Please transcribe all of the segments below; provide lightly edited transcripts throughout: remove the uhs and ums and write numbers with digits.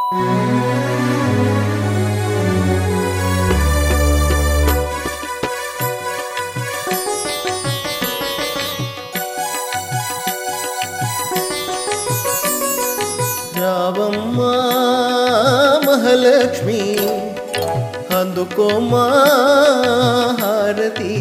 రావమ్మా మహాలక్ష్మి అందుకోమా హారతి.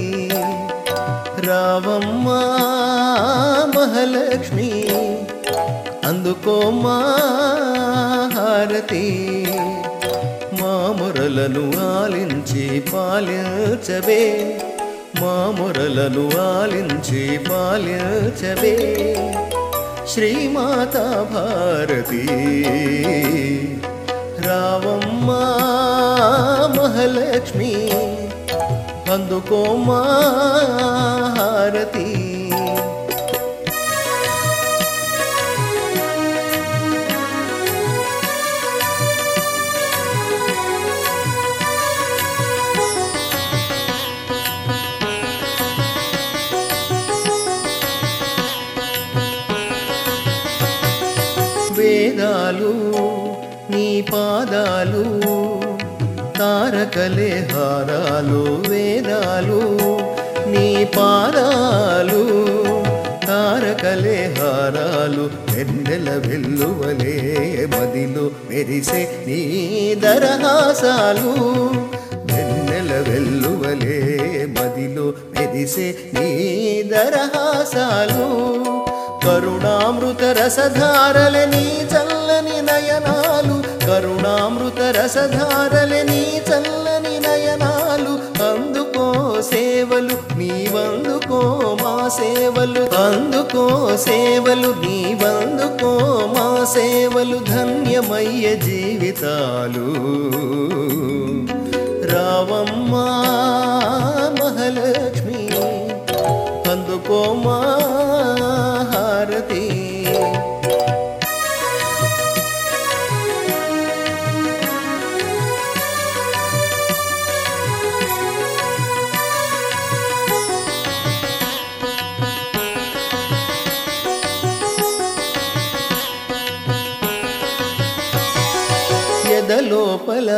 రావమ్మా మహాలక్ష్మి అందుకోమా హారతి. మా మొరలను ఆలించి పాలించవే, మా మొరలను ఆలించి పాలించవే శ్రీమాతా భారతి. రావమ్మా మహాలక్ష్మి అందుకోమా హారతి. వేదాలు నీ పాదాలు తారకలే హారాలు. వేదాలు నీ పాదాలు తారకలే హారాలు. వెన్నెల వెల్లువలే మదిలో మెరిసే నీ దరహాసాలు. వెన్నెల వెల్లువలే మదిలో మెరిసే నీ దరహాసాలు. కరుణామృత రసధారలే నీ చల్లని నయనాలు. కరుణామృత రసధారలే నీ చల్లని నయనాలు. అందుకో సేవలు నీవందుకో మా సేవలు. అందుకో సేవలు నీవందుకో మా సేవలు. ధన్యమయ్య జీవితాలు. రావమ్మా మహాలక్ష్మి అందుకోమా హారతి. ఎదలోపల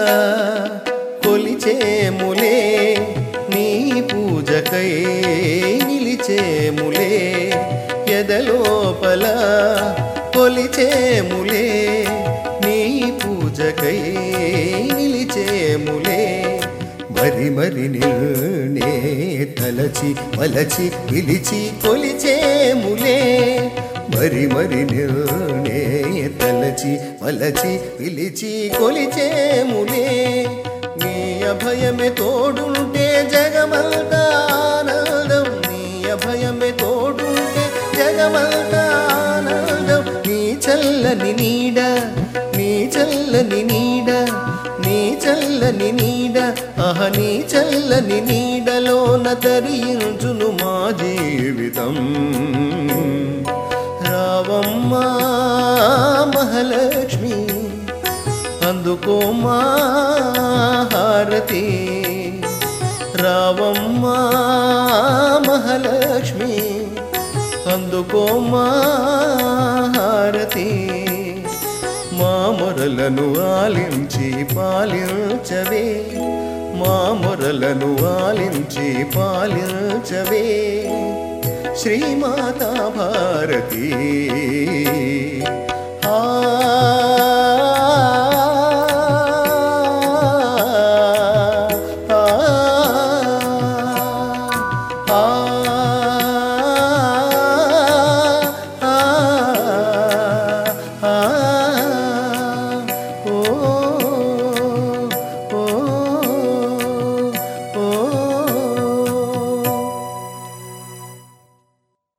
కొలిచేములే నీ పూజకై నిలిచేములే. ఎదలోపల కొలిచేములే నీ పూజకై నిలిచేములే. మరి మరి నిన్నే తలచి వలచి పిలిచి కొలిచేములే. మరి మరి నిన్నే తలచి వలచి పిలిచి కొలిచేములే. నీ అభయమే తోడుంటే జగమంతా ఆనందం. నీ అభయమే తోడుంటే జగమంతా ఆనందం. నీ చల్లని నీడ, నీ చల్లని నీడ, నీ చల్లని నీడ, ఆహ నీ చల్లని నీడలోన తరించును మా జీవితం. రావమ్మా మహాలక్ష్మి అందుకోమా హారతి. రావమ్మా మహాలక్ష్మి అందుకోమా హారతి. మా మొరలను ఆలించి పాలించవే, మా మొరలను ఆలించి పాలించవే శ్రీమాతా భారతి.